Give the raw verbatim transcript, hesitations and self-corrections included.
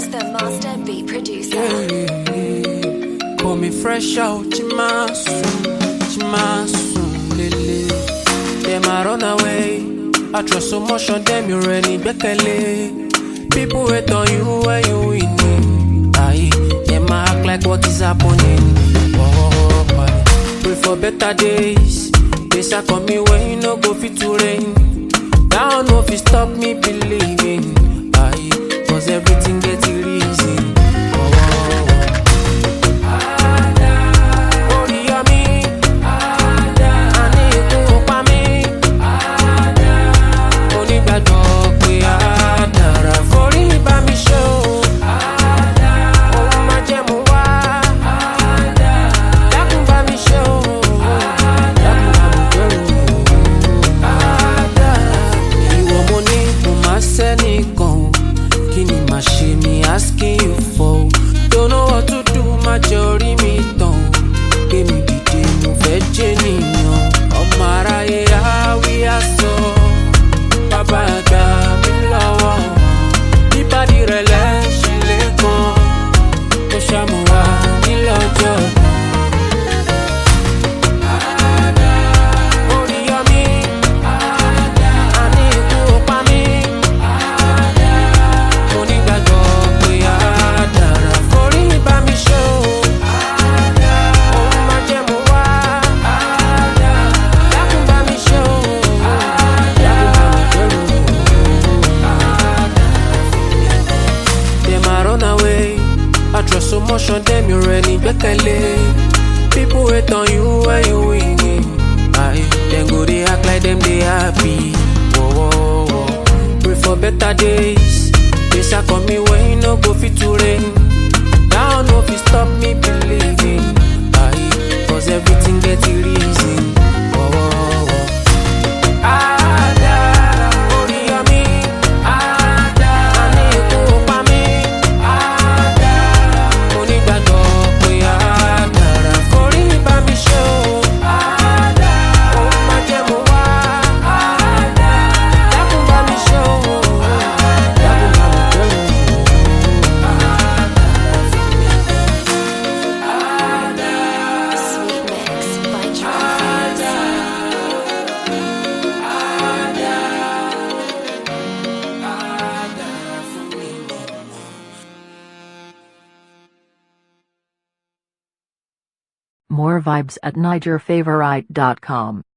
the master beat producer. Yeah. Call me fresh out, Chimasu, Chimasu, Lele. Them I run away. I trust so much on them, you ready, Bekele. People wait on you when you winning. Aye, them I act like what is happening. Oh, oh, pray for better days. Days are coming when you no go fit to rain. Down no fit stop me believing. Aye, cause everything gets reason. Oh, oh, oh. Ada, Oria mi. Ada, ani eku pa mi. Ada, oni gbàgbọ́ pé Ada forí bá mi ṣe o. Ada, ohun máa jẹ́ mu wá. Ada, dákun bá mi ṣe o. Ada, dákun bá mi gbẹ́rù. Ada, ìwọ mo ní mo máa sẹ́nìkan o. Kí ni màá ṣe mi asking you for? Don't know what to do, má jẹ́ orí mi tàn. Gbé mi dìde, mo fẹ́ jẹ́ nìyàn. Ọmọ aráyé àwí àsọ. Bàbá àgbà mi lọ́wọ́. Bíbádìí rẹ̀ lẹ́ṣin lẹ́kan. Ó ṣàmùwà nílọ́jọ́. Ada, Oria mi. Ada, àní ikú ó pa mí. Ada, mo nígbàgbọ́ pé Ada forí bá mi ṣe o. Ada, ohun máa jẹ́ mu wá. Ada, dákun bá mi ṣe o. Ada, dákun bá mi gbẹ́rù. Them I run away. I trust so much on them, you ready, Bekele. People wait on you when you winning. Aye, then go they act like them they happy. Whoa, whoa, whoa. Pray for better days. Days are coming when you no go fit to rain. Down no fit stop me believing. Aye, cause everything gets reason. Whoa, whoa, whoa. Ada, Oria mi. Ada, ani eku ó pa mí. Ada, mo nígbàgbọ́ pé Ada forí bá mi ṣe o. Ada, ohun máa jẹ́ mu wá. Ada, dákun bá mi ṣe o. Dákun bá mi gbẹ́rù. Sweet mix by Jonathan. More vibes at niger favorite dot com.